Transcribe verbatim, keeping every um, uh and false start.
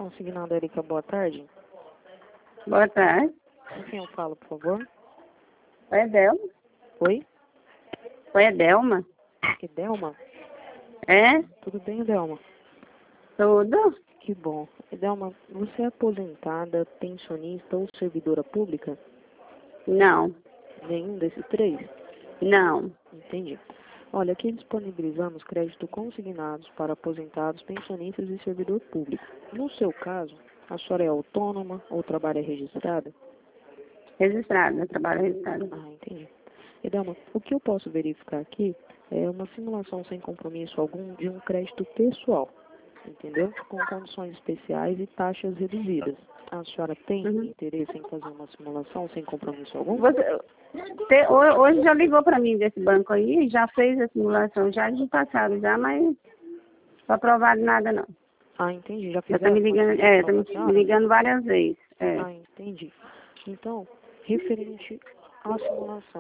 Consignado, Erika, boa tarde. Boa tarde. Com quem eu falo, por favor? Oi, é Delma? Oi? Oi, é Delma? Que Delma? É? Tudo bem, Delma? Tudo? Que bom. Delma, você é aposentada, pensionista ou servidora pública? Não. Nenhum desses três? Não. Entendi. Olha, aqui disponibilizamos crédito consignados para aposentados, pensionistas e servidor público. No seu caso, a senhora é autônoma ou trabalha registrada? Registrada, trabalho registrado. Ah, entendi. E Delma, o que eu posso verificar aqui é uma simulação sem compromisso algum de um crédito pessoal, entendeu? Com condições especiais e taxas reduzidas. A senhora tem Uhum. interesse em fazer uma simulação sem compromisso algum? Você, te- ho- hoje já ligou para mim desse banco aí, já fez a simulação, já de passado já, mas não foi aprovado nada não. Ah, entendi. Já Eu tô fizeram me uma ligando, é, tô simulação me pra senhora? ligando várias vezes. É. Ah, entendi. Então, referente à simulação,